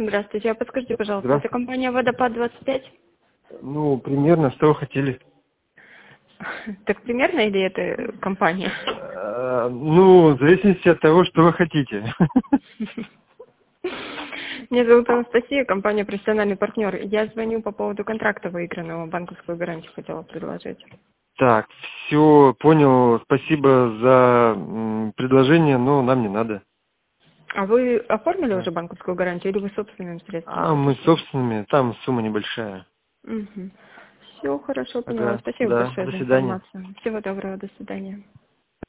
Здравствуйте. А подскажите, пожалуйста, это Здравствуйте. компания «Водопад-25»? Ну, примерно, что вы хотели? Так примерно или это компания? Ну, в зависимости от того, что вы хотите. Меня зовут Анастасия, компания «Профессиональный партнер». Я звоню по поводу контракта выигранного, банковскую гарантию хотела предложить. Так, все, понял. Спасибо за предложение, но нам не надо. А вы оформили Да. уже банковскую гарантию или вы собственными средствами А мы заплатили? собственными, там сумма небольшая. Угу. Все, хорошо, поняла. Ага, Спасибо да, большое до за свидания. информацию. Всего доброго, до свидания.